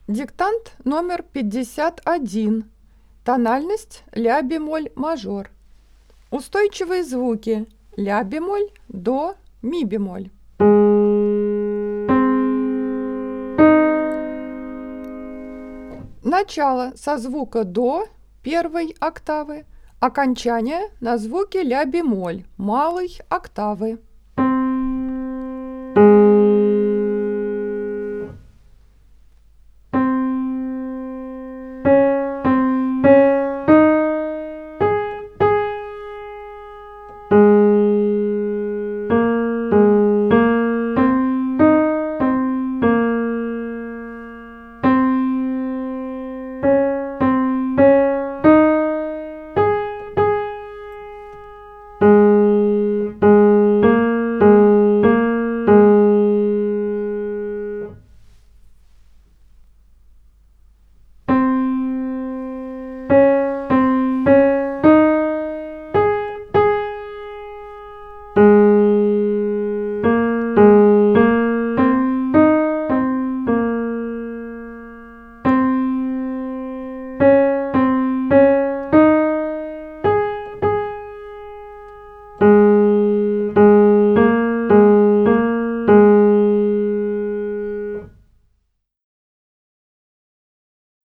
Диктант номер 51. Тональность ля-бемоль мажор. Устойчивые звуки ля-бемоль, до, ми-бемоль. Начало со звука до первой октавы, окончание на звуке ля-бемоль малой октавы.